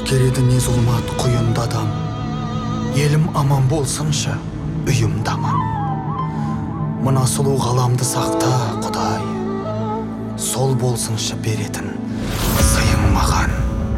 Өткереді не зұлмат құйында адам. Елім аман болсыншы, үйім даман. Мына сұлу ғаламды сақта, Құдай. Сол болсыншы беретін сыйың маған.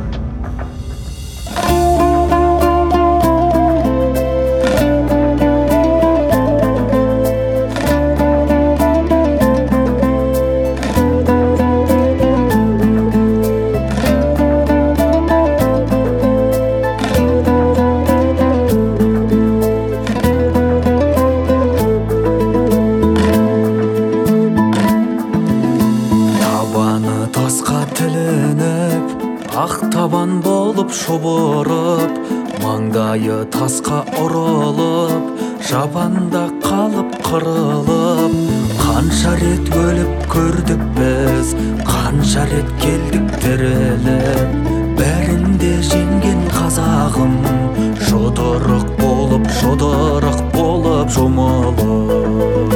Тасқа тілініп, ақ табан болып шобырып, маңдайы тасқа ұрылып, жабанда қалып қырылып. Қанша рет өліп көрдік біз, қанша рет келдік тіріліп. Бәрінде жеңген қазағым, жұдырық болып жұмылып.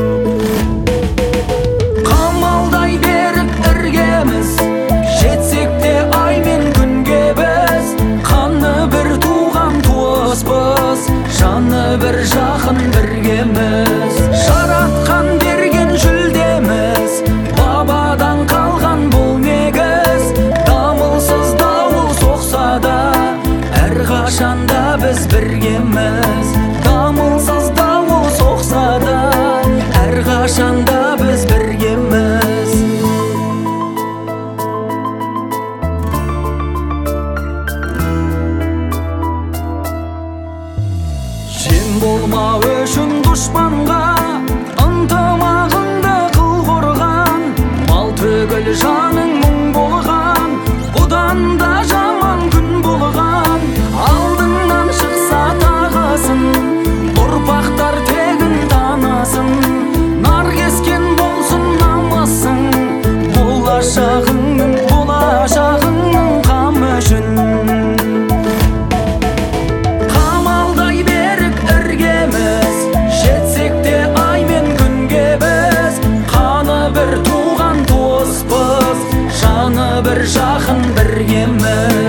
Қамалдай беріп іргеміз, жетсек те ай мен күнге біз. Қаны бір туған туыспыз, жаны бір жақын біргеміз. Жаратқан берген жүлдеміз, бабадан қалған бұл негіз. Дамылсыз дауыл соқса да, әрқашанда біз біргеміз. Дамылсыз дауыл соқса да, әрқашанда біз біргеміз. Жем болма үшін дұшпанға, ынтымағыңды қыл қорған. Мал түгіл жаның мұң болған, бұдан да жаман күн болған. Алдыңнан шықса тағасын, ұрпақтар тегін танасын. Нар кескен болсын намысың, болашағыңның қамы үшін. Қамалдай беріп іргеміз, жетсек те ай мен күнге біз. Қаны бір туған туыспыз, жаны бір жақын біргеміз.